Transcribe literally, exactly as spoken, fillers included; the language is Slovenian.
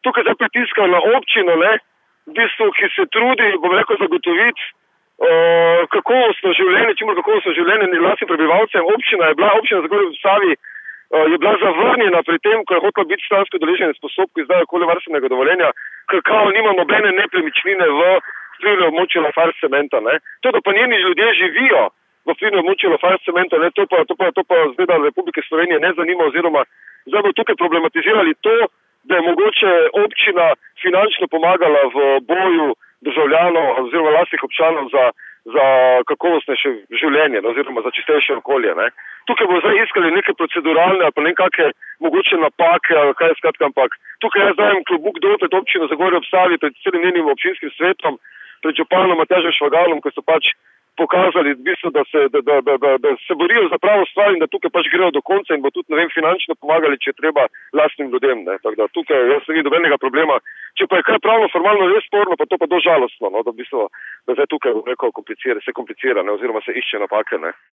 tukaj zdaj pritiskajo na občino, ne, v bistvu, ki se trudi, bom rekel, zagotoviti uh, kakovostno življenje, čim bolj kakovostno življenje lastnim prebivalcem. Občina je bila, občina Zagorje ob Savi uh, je bila zavrnjena pri tem, ko je hotela biti stransko udeleženec v postopku izdaje okoljevarstvenega dovoljenja, ker kao nima nobene nepremičnine v vplivnem območju Lafarge cementa, ne. To, da pa njeni ljudje živijo v vplivnem območju Lafarge cementa, ne, to pa, to pa, to pa zdaj da Republike Slovenije ne zanima, oziroma zdaj bo tukaj problematizirali to, da je mogoče občina finančno pomagala v boju državljanov oziroma lastnih občanov za, za kakovostnejše življenje, oziroma za čistejše okolje, ne. Tukaj bo zdaj iskali neke proceduralne ali pa nekake mogoče napake, ali kaj skratka, ampak tukaj jaz dajem klobuk dol pred občino Zagorje ob Savi, pred celim njenim občinskim svetom, pred županom Matjažem Švagalom, ko so pač pokazali v bistvu, da se, da, da, da, da, da se borijo za pravo stvar in da tukaj pač grejo do konca in bo tudi, ne vem, finančno pomagali, če je treba lastnim ljudem, ne. Tako da tukaj jaz ne vidim nobenega problema. Če pa je kaj pravno formalno res sporno, pa to pa do žalostno, no, da v bistvu, da zdaj tukaj, rekel, komplicira, se komplicira, ne, oziroma se išče napake, ne.